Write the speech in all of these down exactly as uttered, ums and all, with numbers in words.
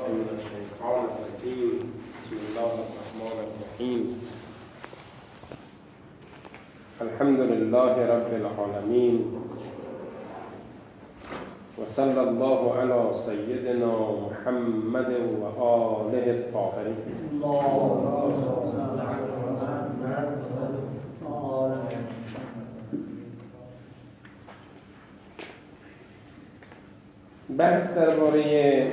من الشيطان الرجيم بسم الله الرحمن الرحيم الحمد لله رب العالمين وصلى الله على سيدنا محمد وآله الطاهرين. بحث درباره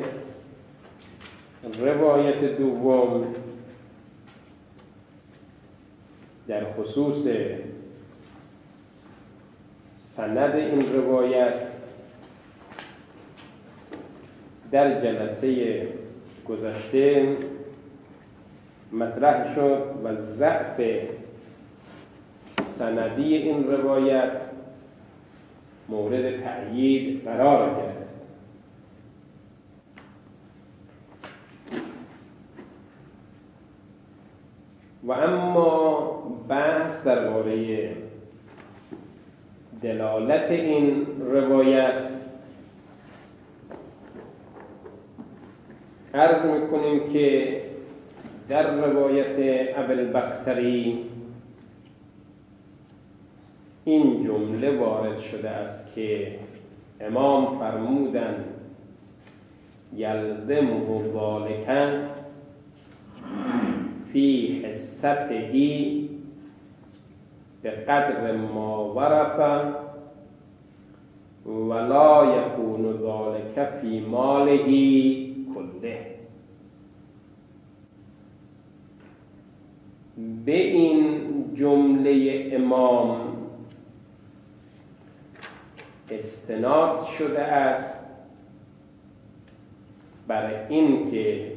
روایت دوم در خصوص سند این روایت در جلسه گذشته مطرح شد و ضعف سندی این روایت مورد تأیید قرار گرفت. و اما بحث درباره دلالت این روایت عرض میکنیم که در روایت ابوالبختری این جمله وارد شده است که امام فرمودند یلزمه ذلک فی حصته به قدر ما ورث ولا یکون ذلک فی ماله کله. به این جمله امام استناد شده است برای این که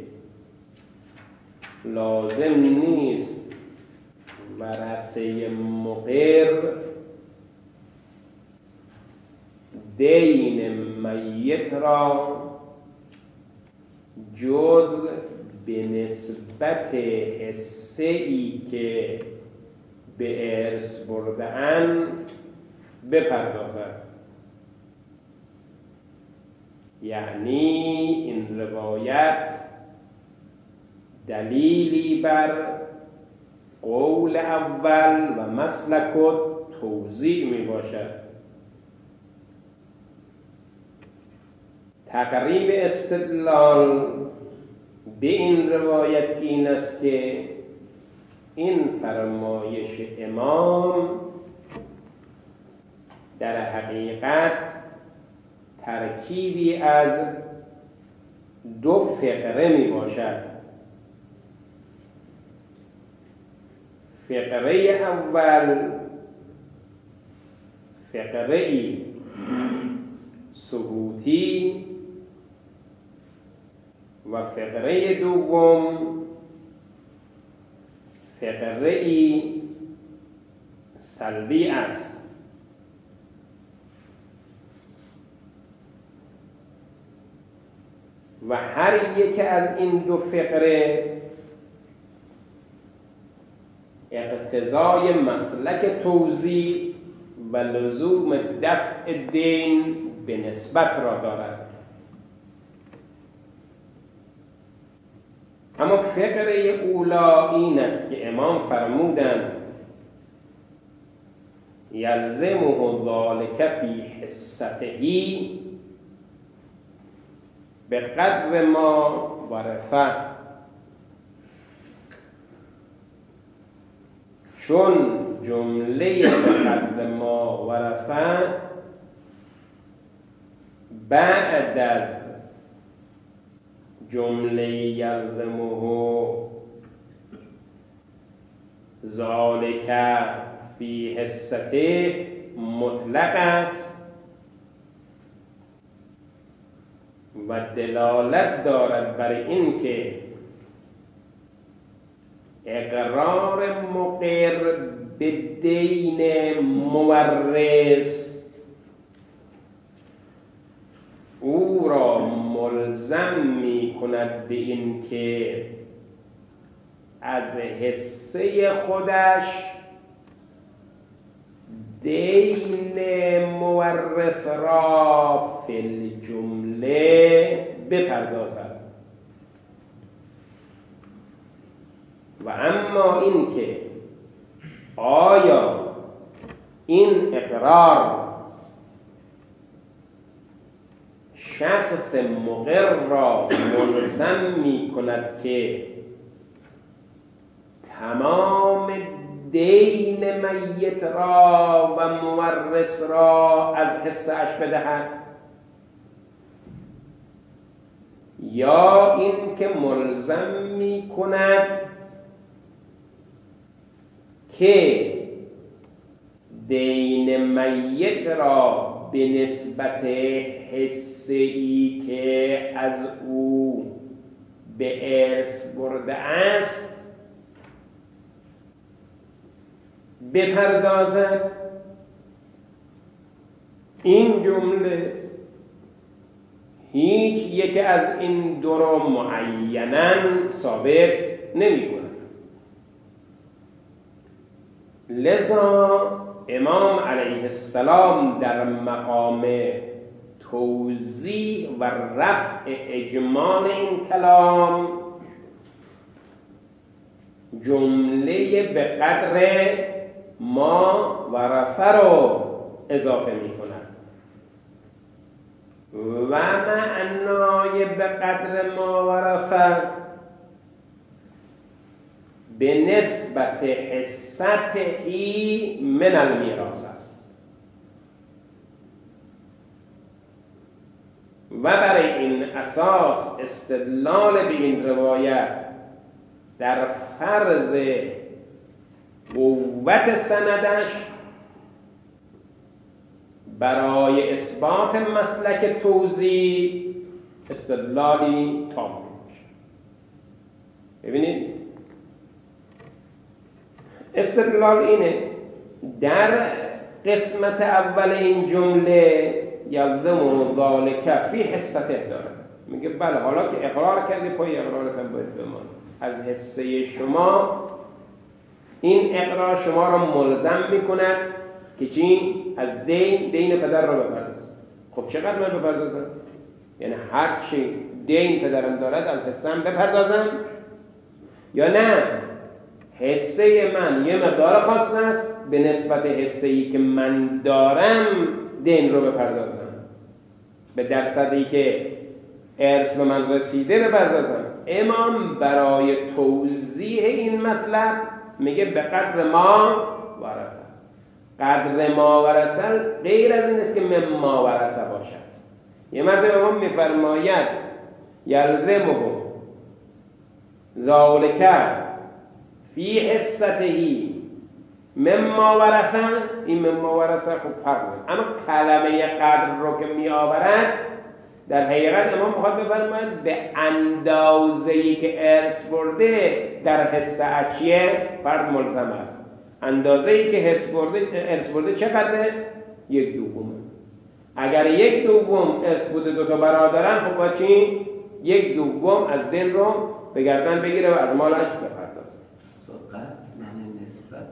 لازم نیست ورثه مقر دین میت را جز به نسبت حصه ای که به ارث برده‌اند بپردازد. یعنی این روایت دلیلی بر قول اول و مسلک و توضیح می باشد. تقریب استدلال به این روایت این است که این فرمایش امام در حقیقت ترکیبی از دو فقره می باشد. فقره اول فقره ثبوتی و فقره دوم فقره سلبی است. و هر یک از این دو فقره اقتضای مسلک توزیع و لزوم دفع دین به نسبت را دارد. اما فقره اولا این است که امام فرمودند یلزمه ذلک فی حصته به قدر ما ورثه، چون جمله به قدر ما ورثه بعد از جمله یلزمه ذلک فی حصته مطلق است و دلالت دارد بر این که اقرار مقر به دین مورث او را ملزم می کند به این که از حصه خودش دین مورث را فی الجمله بپردازد. و اما این که آیا این اقرار شخص مقر را ملزم می کند که تمام دین میت را و مورث را از حصه اش بدهد، یا این که ملزم می کند که دین میت را به نسبت حصه‌ای که از او به ارث برده است بپردازد. این جمله هیچ یک از این دو را معیناً ثابت نمی کند. لذا امام علیه السلام در مقام توضیح و رفع اجمال این کلام جمله به قدر ما ورثه رو اضافه می کند و معنای به قدر ما ورثه به نسبت حصته من المیراث است و برای این اساس استدلال به این روایت در فرض قوت سندش برای اثبات مسلک توزیع استدلالی تام میشه. ببینید استدلال اینه در قسمت اول این جمله یلزم ذالک فی حصته داره، میگه بله حالا که اقرار کردی پای اقرارت هم باید بمان، از حصه شما این اقرار شما را ملزم میکند که چی؟ از دین دین پدر را بپرداز. خب چقدر من بپردازم؟ یعنی هر چی دین پدرم دارد از حصه‌ام بپردازم یا نه حصه من یه مقدار خاص است به نسبت حصه‌ای که من دارم دین رو بپردازم، به درصدی که ارث به من رسیده بپردازم. امام برای توضیح این مطلب میگه به قدر ما ورثه. قدر ما ورثه غیر از این است که مما ورثه باشد. یه مرتبه امام میفرماید یلزمه ذالک فی حصته مما ورثه، این مما ورثه خب فرق داره، اما کلمه قدر رو که می آورد در حقیقت امام میخواد بفرماید به اندازه‌ای که ارث برده در حصه اشیاء فرد ملزم است. اندازه‌ای که حص برده ارث برده چقدره؟ یک دومه. اگر یک دوم ارث بوده دو تا برادرن خب با چی؟ یک دوم از دل رو به گردن بگیره و از مالش بپردازه. قدر معنی نسبت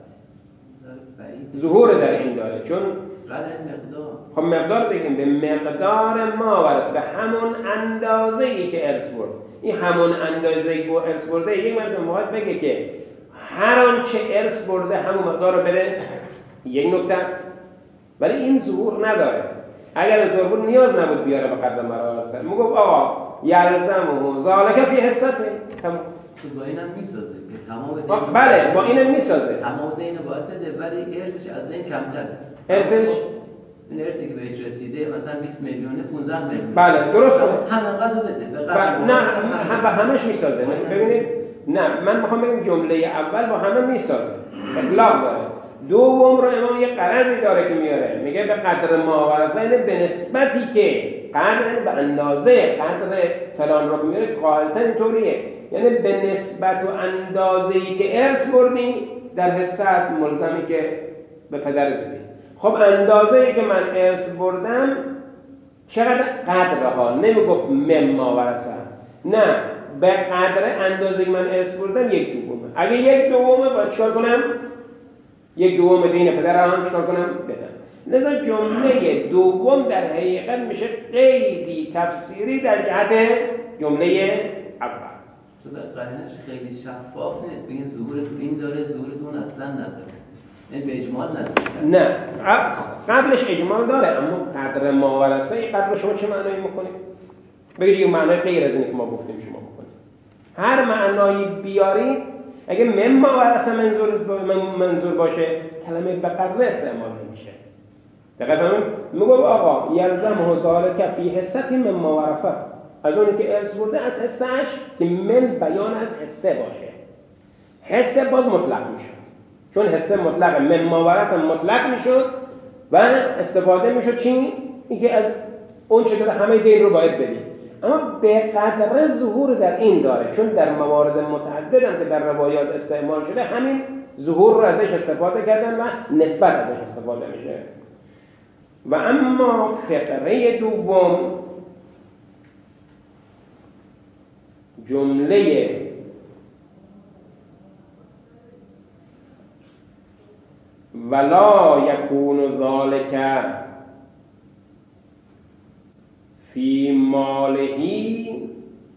ظهور در این داره، چون قدر مقدار. خب مقدار بگیم به مقدار ما ورث، به همون اندازه‌ای که ارث برد. این همون اندازه‌ای که ارث برده یک مرد مواد بگه که هر آنچه ارث برده همون مقدار رو بده، یک نکته است. ولی این ظهور نداره. اگر اینطور بود نیاز نبود بیاره به قدر مراسل. میگفت آقا یلزمه ذالک فی حصته. با اینم میسازه که تمام دین. بله با اینم میسازه. تمام دین باید بده ولی ارثش از دین کمتره. ارثش این ارثی که بهش رسیده مثلا بیست میلیونه پانزده میلیون. بله درسته. همینقدر بده. به قدر نه هم به همش میسازه. ببینید نه من میخوام بگم جمله اول با همه میسازه. اطلاق داره. دوم رو امام یه قرضی داره که میاره، میگه به قدر ما ورثه، به نسبتی که قدر به اندازه قدر فلان رو میاره قاعدتا اینطوریه، یعنی به نسبت و اندازه‌ای که ارث بردی در حصت ملزمی که به پدر بدی. خب اندازه‌ای که من ارث بردم چقدر قدرها، نمیگفت مما ورثه، نه به قدر اندازه‌ای که من ارث بردم یک دومه. اگه یک دومه باید چیکار کنم؟ یک دوم دین پدر هم چیکار کنم؟ بدم. لذا جمله دوم در حقیقت میشه قیدی تفسیری در جهت جمله اول. تو در قرینش خیلی شفاف نیست بگیم ظهور تو این داره ظهور تو اون اصلا نداره، این به اجمال نزدیک. نه قبلش اجمال داره، اما قدر ماورثه قبل شما چه معنایی میکنید؟ بگید یه معنای غیر از اینه که ما گفتیم شما بکنید. هر معنایی بیارید اگه من ماورثه منظور منظور باشه کلمه به قدر استعمال نمیشه. دقیقاً میگم آقا یلزم ذالک فی حصتی من ماورثه، از اونی که ارث برده از حصهش که من بیان از حصه باشه. حصه باز مطلق میشه، چون حصه مطلق من ماورث مطلق میشد و استفاده میشد چی؟ اینکه از اون چه داره همه دین رو باید بدید. اما به قدر ظهور در این داره، چون در موارد متعدد هم که در روایات استعمال شده همین ظهور رو ازش استفاده کردن و نسبت ازش استفاده میشه. و اما فقره دوم جمله ولا یکون ذالک فی مالهی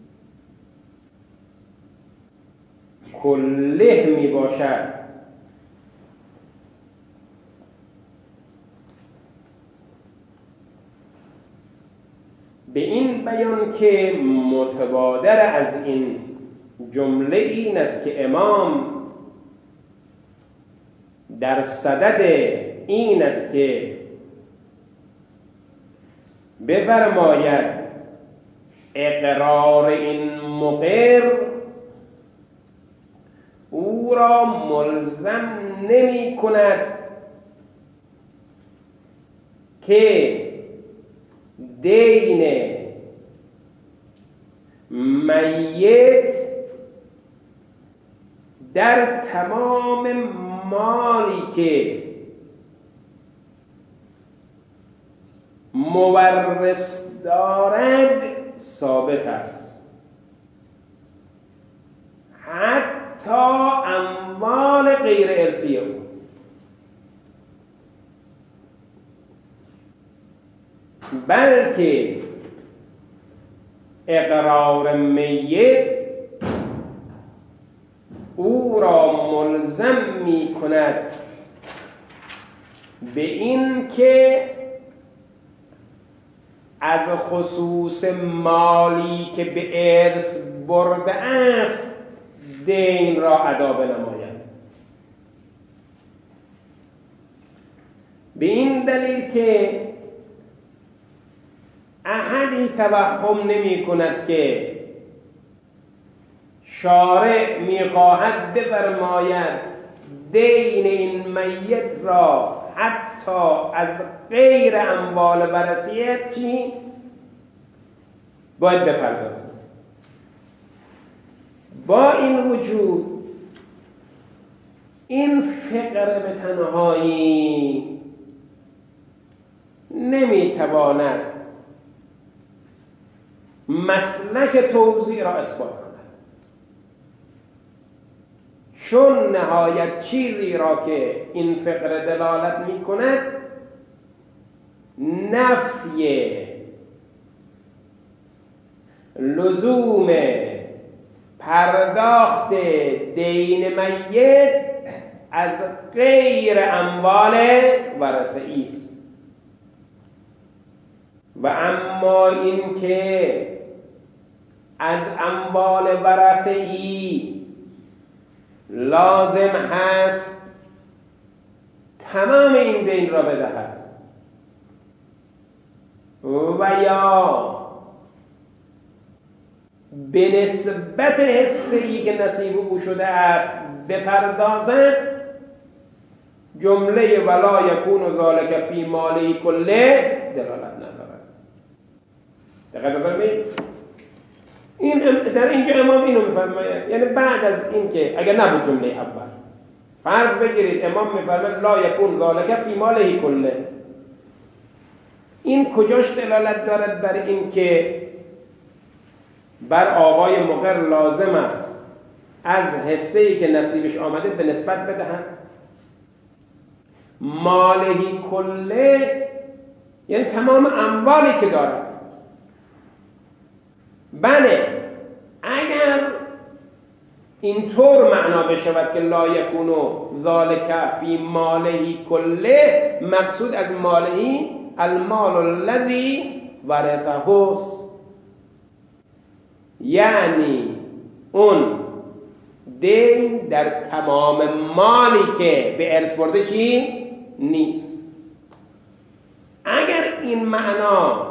کله می باشد. به این بیان که متبادر از این جمله این است که امام در صدد این است که بفرماید اقرار این مقر او را ملزم نمی کند که دین میت در تمام مالی که مورث دارد ثابت است، حتی اموال غیر ارثی او. بلکه اقرار میت او را ملزم می کند به این که از خصوص مالی که به ارث برده است دین را ادا بنماید. به این دلیل که احدی توهم نمی کند که شارع می خواهد بفرماید دین این میت را حتی از غیر اموال ورثیت چی؟ باید بپردازد. با این وجود این فقره به تنهایی نمیتواند مسلک توزیع را اثبات کند، چون نهایت چیزی را که این فقره دلالت می کند نفی لزوم پرداخت دین میت از غیر اموال ورثه‌ای است. و اما این که از اموال ورثه‌ای لازم هست تمام این دین را بدهد و یا به نسبت حصه‌ای که نصیب او شده است بپردازد، جمله ولا یکون ذالک فی مالی کله دلالت ندارد. دقیق بفرمایید. این در اینجا امام اینو میفرماید، یعنی بعد از این که اگر نبود جمله اول فرض بگیرید امام میفرماید لا یکون ذالک فی مالی کله، این کجاش دلالت دارد بر این که بر آقای مقر لازم است از حصه‌ای که نصیبش آمده به نسبت بدهد؟ مالهی کله یعنی تمام اموالی که دارد. بله اگر اینطور معنا بشود که لا یکون ذالک فی ماله کله، مقصود از ماله المال الذی ورثه، یعنی اون دین در تمام مالی که به ارث برده چی؟ نیست. اگر این معنا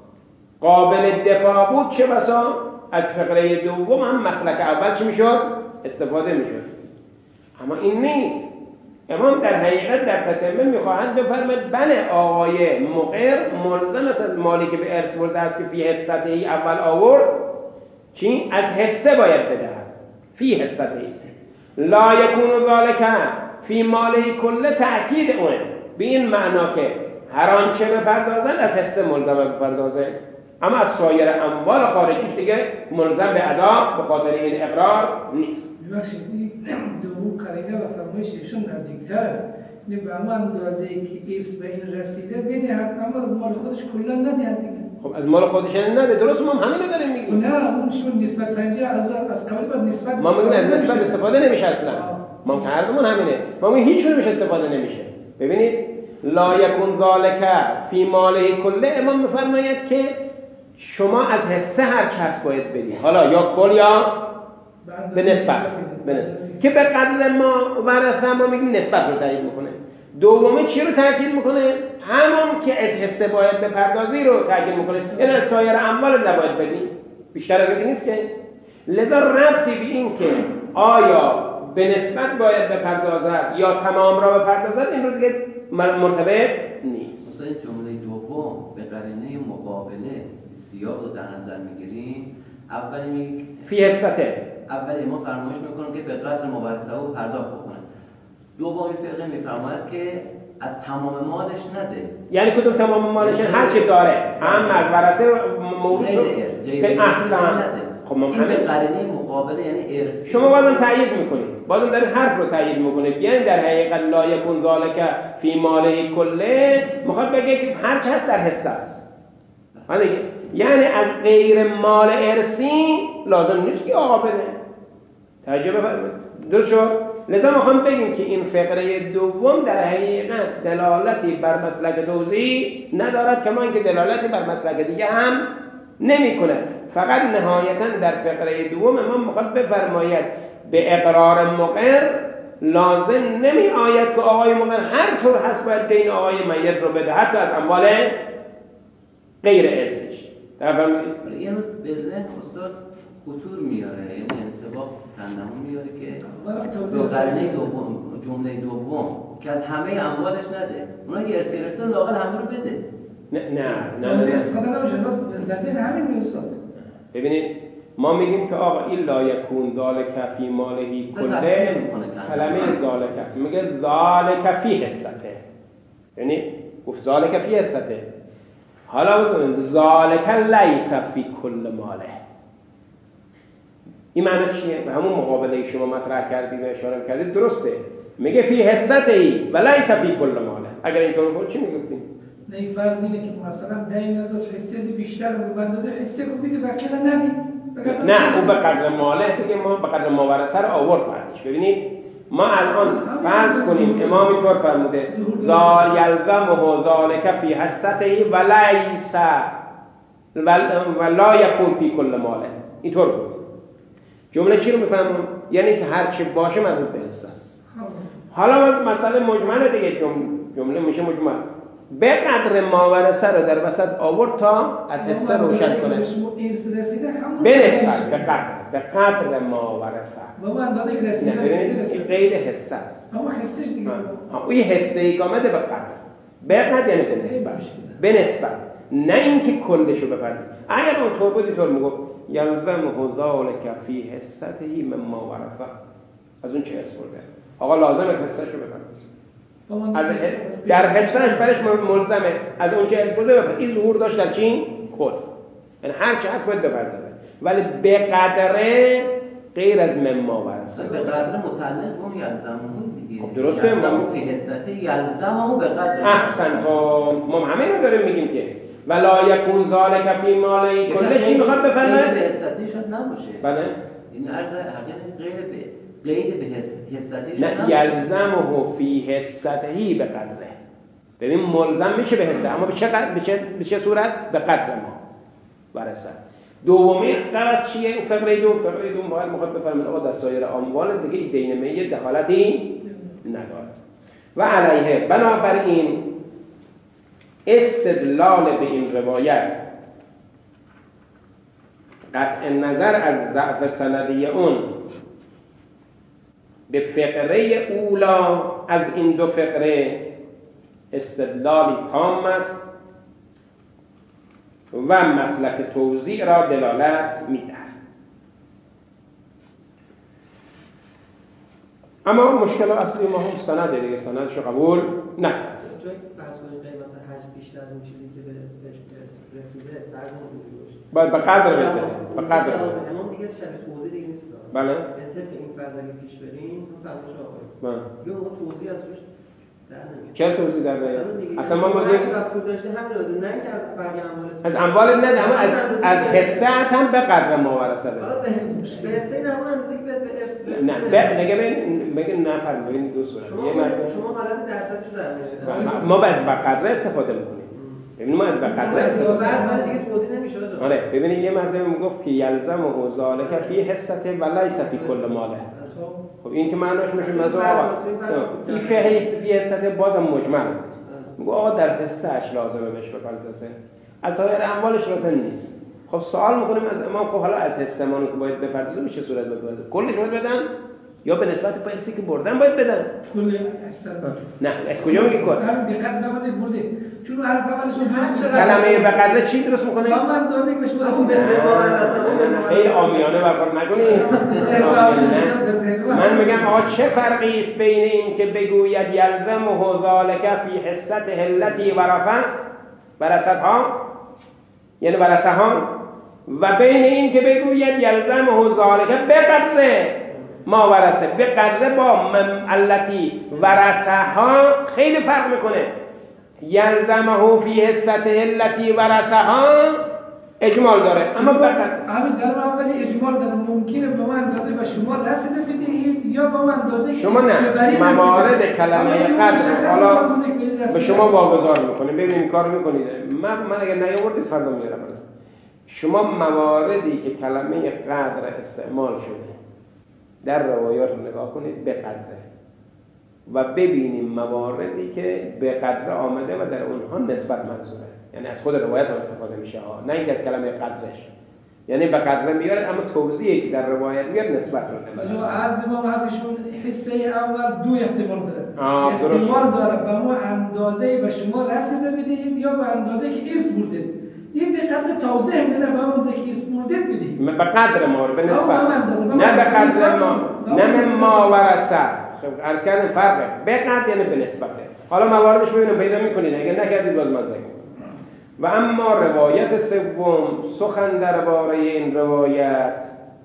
قابل دفاع بود چه بسا از فقره دوم هم مسلک اول چی میشد؟ استفاده میشد. اما این نیست. امام در حقیقت در تتمه میخواهند بفرماید بله آقای مقر ملزم است از مالی که به ارث برده است که فی حصته ای اول آورد چی؟ از حصه باید بدهد. فی حصته ای لا یکون ذالک فی ماله کله، تأکید اونه به این معنا که هر آنچه بپردازند از حصه ملزم بپردازه، اما از سایر اموال خارجیش دیگه ملزم به ادا به خاطر این اقرار نیست. ببخشید دوم قرینه و فرمایش ایشون نزدیک‌تره، یعنی به اما اندازه‌ای که ارث به این رسیده بدهد، اما از مال خودش کلا ندهد دیگه. خب از مال خودش نده، درست؟ ما هم همین رو داریم میگیم. نه اون شون نسبت سنجی از از قبل باز نسبت ما میگیم از نسبت استفاده نمیشه اصلا. ما که عرضمون همینه، ما میگیم هیچ کدومش استفاده نمیشه. ببینید لا یکون ذالک فی ماله کله، امام میفرماید که شما از حصه هر چه هست باید بدی، حالا یا کل یا به نسبت، به نسبت که به قدر ما ورثه، ما میگیم نسبت رو تایید میکنه. دومه چی رو تاکید میکنه؟ همون که از حصه باید به پردازی رو تاکید میکنه، یعنی از سایر اموال نباید بدی، بیشتر از این نیست که. لذا ربطی به این که آیا به نسبت باید بپردازد یا تمام را بپردازد این رو دیگه مرتبط نیست. مثلا جمله دوم به قرینه مقابله سیاق رو در نظر میگیریم. اولی می فی حصته، اولی ما فرمایش میکنیم که به قدر مورثه او پرداخت بکنه. دومی فقه میفرماید که از تمام مالش نده. یعنی کدوم تمام مالش؟ هر چی داره، هم از ورثه موروث به احسان. خب ما این به قرینه مقابله یعنی ارث. شما بازم تایید میکنید، بازم در حرف رو تایید میکنید، یعنی در حقیقت لا یکون ذالک فی ماله کله میخواد بگه که هر چی هست در حصه است. یعنی از غیر مال ارثی لازم نیست که آقا بده. توجه بفرمایید. درست شد؟ لذا میخوام بگیم که این فقره دوم در حقیقت دلالتی بر مسلک دوزی ندارد، کما اینکه دلالتی بر مسلک دیگه هم نمیکنه. فقط نهایتا در فقره دوم امام میخواد بفرماید به اقرار مقر لازم نمی آید که آقای مقر هر طور هست باید دین آقای میت رو بده، حتی از اموال غیر ارثش. درفرمایید اینو به ذهن استاد خطور میاره، یعنی انسباق تندمون میاره که دو قرینه دوم جمله دوم که از همه اموالش نده، اونا که ارث گرفتن لااقل همه رو بده. نه نه نه توضیح استفاده نمیشه، بس وزیر همین میرساد. ببینید ما میگیم که آقا این لا یکون ذالک فی ماله کله، کلمه ذالک است، میگه ذالک فی حصته، یعنی گفت ذالک فی حصته. حالا ببینید ذالک لیس فی کل ماله، این معنی چیه؟ به همون مقابله شما مطرح کردید و اشاره کردید درسته، میگه فی حصته و لیس فی کل ماله. اگر اینطور بود چی میگفتیم؟ نه این فرض اینه که مثلا دین از حصه بیشتر رو به اندازه حصه کو بده بقیه رو ندید. نه اون به قدر ماله دیگه، ما به قدر مورثه رو آورد بعدش. ببینید ما الان فرض کنیم امام اینطور فرموده ذال یلزمه ذالک فی حصته و لیس و لا یکون فی کل ماله، اینطور بود. جمله چی رو میفهمون؟ یعنی که هر چی باشه مربوط به حصه است. حالا باز مسئله مجمله دیگه، جمله میشه مجمل. به قدر ماورثه رو در وسط آورد تا از حصه روشن کنه. به نسبت به قدر به قدر ماورثه. بابا اندازه که رسیده این قید حصه است. اما حصهش دیگه. ها این حصه ای که آمده به قدر. به قدر یعنی به نسبت. به نسبت. نه اینکه کلش رو بپردازه. اگر اون طور بود اینطور میگفت یلزمه ذالک فی حصته من ماورثه. از اون چه حس برده؟ آقا لازمه حصه‌ش رو بپردازه. از در حصهش برش ملزمه از اون چه حس برده بپردازه. این ظهور داشت در چی؟ کل. یعنی هر چه هست باید بپردازه. ولی به قدره غیر از من ماورثه. به قدر متعلق اون یلزمه دیگه. خب درسته. یلزمه فی حصته یلزمه به قدر. احسن. تو ما همین رو داریم میگیم که ولا یکون ذالک فی ماله کله. چی میخواد بفرمایه؟ به حصته شاید نباشه. بله. یعنی عرض حقیقت غیر به قید به حسته نه یلزمه فی حسته به قدره. ببین ملزم میشه به حسه، اما به چه قدر، به چه به چه صورت؟ به قدر ما برسد. دومی قرض چیه؟ فقره دو فقره دو باید مخاطب بفرمایید آقا در سایر اموال دیگه دین میت دخالتی نداره. و علیه بنابراین استدلال به این روایت قطع نظر از ضعف سندی اون به فقره اولا از این دو فقره استدلالی تام است و مسلک توزیع را دلالت می‌دهد. اما مشکل اصلی ما هم سند دیگه، سندشو قبول نکرد. جایی که فرض کنید قیمت حج بیشتر از اون چیزی که بهش رسیده فرض نمی‌کنید باید به قدر بده، به قدر بده. امام دیگه شرط توضیح دیگه نیست. بله. به طبق این فرض اگه پیش بریم اون فرضش آقای. بله. یه موقع توضیح از روش در نمیاد. چه توضیح در نمیاد؟ اصلا ما میگیم چقدر پول داشته همین رو نه اینکه از بقیه اموالت. از اموال نه، اما از از حصه هم به قدر ما ورثه بده. حالا به به حصه نه اون اندازه که به ارث برسه. نه به میگه ببین میگه نه فرض ببین دو صورت. شما شما حالت درصدش در میاد. ما از به قدر استفاده میکنیم. ببین ما از به قدر استفاده میکنیم. دیگه توضیح نمیشه آقا. آره ببینید یه مرتبه میگفت که یلزم و ذالک فی حصته و لیس فی کل ماله. خب این که معناش میشه مثلا آقا این فی حصته بازم مجمل میگه آقا در حصه اش لازمه بهش بپردازه، از سایر اموالش لازم نیست. خب سوال میکنیم از امام خب حالا از حصه مانی که باید بپردازه میشه صورت بپردازه کلش باید بدن یا به نسبت پیسی که بردن باید بدن؟ کل حصه نه از کجا میگه کل؟ به قدر نباید برده چون حرف اولش درست کلمه به قدر چی درست میکنه؟ با من دوزی که بهش رسیده خیلی عامیانه برخورد نکنید. من میگم آقا چه فرقی است بین این که بگوید یلزمه ذالک فی حصته التی ورثه ورثتها یعنی ورثه ها و بین این که بگوید یلزمه ذالک بقدر ما ورثه بقدر با التی ورثه ها خیلی فرق میکنه. یلزمه فی حصته التی ورثها اجمال داره اما فقط همین در اولی اجمال داره ممکنه به من اندازه به شما رسیده بدهید یا با اندازه شما نه موارد کلمه قدر حالا به شما واگذار میکنه. ببینید کار میکنید من من اگه نیاوردید فردا میارم شما مواردی که کلمه قدر استعمال شده در روایات رو نگاه کنید به قدره و ببینیم مواردی که به قدر آمده و در اونها نسبت منظوره، یعنی از خود روایت هم استفاده میشه ها، نه اینکه از کلمه قدرش، یعنی به قدر میاره اما توضیحی که در روایت میاد نسبت رو نمیده. جو عرض ما وقتشون حصه اول دو احتمال داره. احتمال داره به اون اندازه به شما رسیده بدهید یا به اندازه که ارث برده. این به قدر توضیح میده به اون که ارث برده بدهید. به قدر ما به نسبت. نه به قدر ما، نه ما ورثه. خب عرض کردن فرقه. به قدر یعنی به نسبته. حالا مواردش ببینیم پیدا میکنید اگه نکردید باز من ذکر. و اما روایت سوم سخن درباره این روایت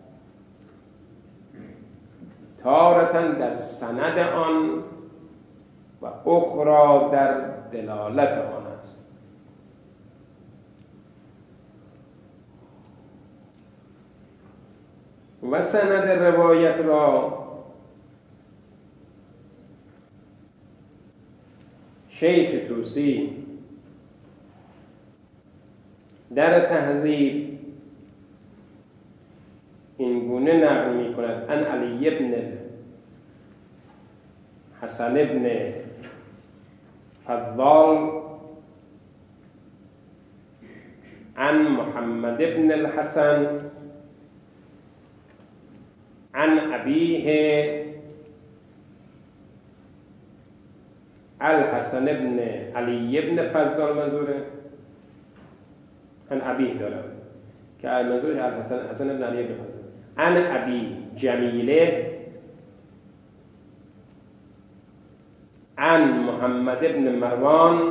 تارة در سند آن و اخرى در دلالت آن است. و سند روایت را شیخ توسی در تهذیب این گونه نقل می کند ان علی ابن حسن ابن فضال عن محمد ابن الحسن عن أبيه الحسن ابن علی ابن فضال منظوره عن أبيه دولار كمنظور الحسن حسن ابن علي بن حسن عن أبي جميله عن محمد ابن مروان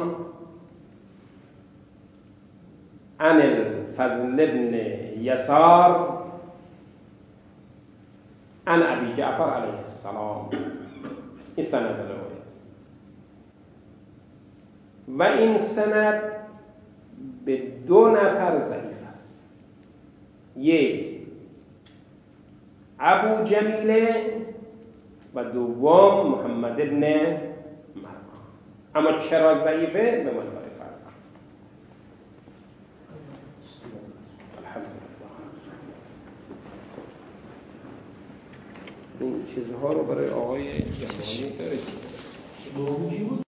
عن الفضل ابن يسار عن أبي جعفر عليه السلام. این سند روایت و این سند به دو نفر ضعیف است. یک ابو جمیله و دوم محمد ابن مروان. اما چرا ضعیفه؟ به مدار فرق. الحمدلله. این چیزها رو برای آقای جوانی داره.